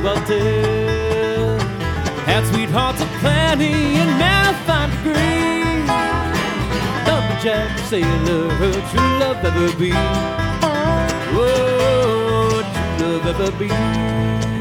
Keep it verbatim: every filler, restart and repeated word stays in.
I'll tell. Had sweethearts of plenty and maritime degrees. Lumberjack, sailor, true love ever be. Oh, true love ever be.